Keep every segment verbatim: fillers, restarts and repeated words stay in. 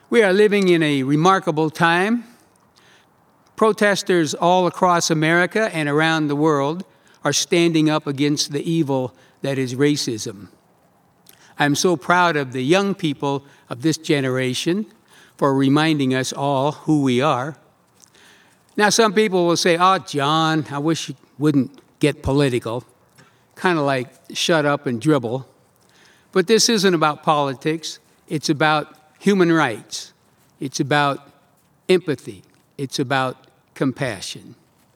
We are living in a remarkable time. Protesters all across America and around the world are standing up against the evil that is racism. I'm so proud of the young people of this generation for reminding us all who we are. Now, some people will say, "Oh, John, I wish you wouldn't get political," kind of like shut up and dribble. But this isn't about politics. It's about human rights. It's about empathy. It's about compassion.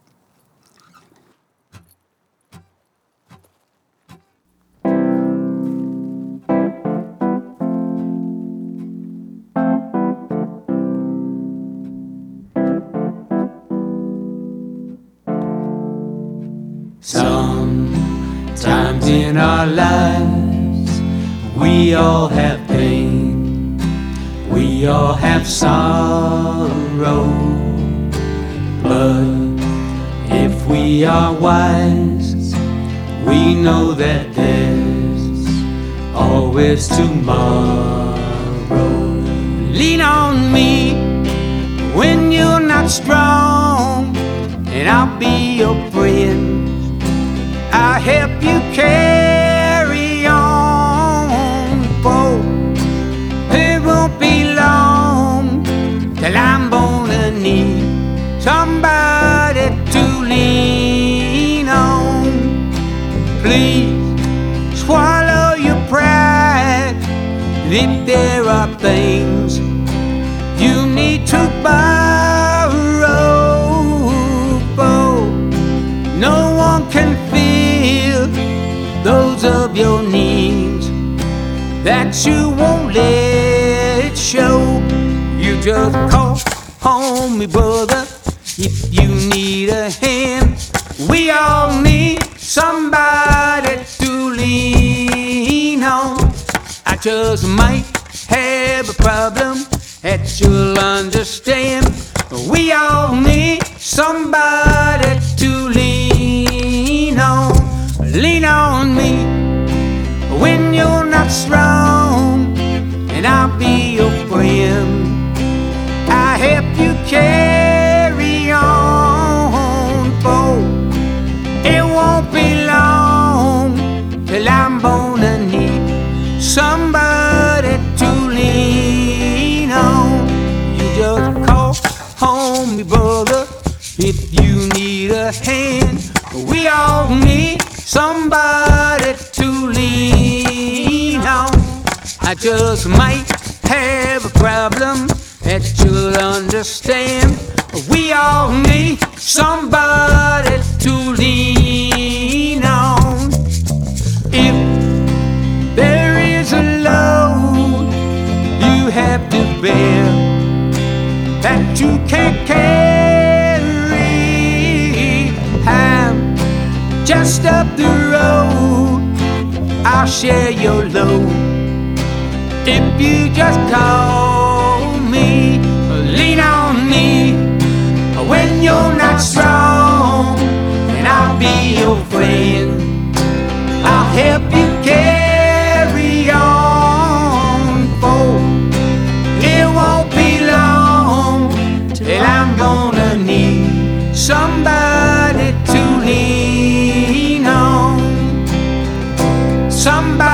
Sometimes in our lives, we all have pain. We all have sorrow, but if we are wise, we know that there's always tomorrow. Lean on me when you're not strong, and I'll be your friend. I'll help you carry on, for it won't be long till I'm gonna need somebody to lean on. Please swallow your pride. If there are things you need to borrow, for no one can feel those of your needs that you won't let show. You just call on me, brother, if you need a hand. We all need somebody to lean on. I just might have a problem that you'll understand. We all need somebody to lean on. Lean on me when you're not strong, and I'll be your friend. I'll help you carry on, for it won't be long till I'm gonna need somebody to lean on. You just call on me, brother, if you need a hand. We all need somebody to lean on. I just might have a problem that you'll understand. We all need somebody to lean on. If there is a load you have to bear that you can't carry, I'm just up the road, I'll share your load. If you just call me, lean on me when you're not strong, and I'll be your friend. I'll help you carry on, for it won't be long till I'm gonna need somebody to lean on. Somebody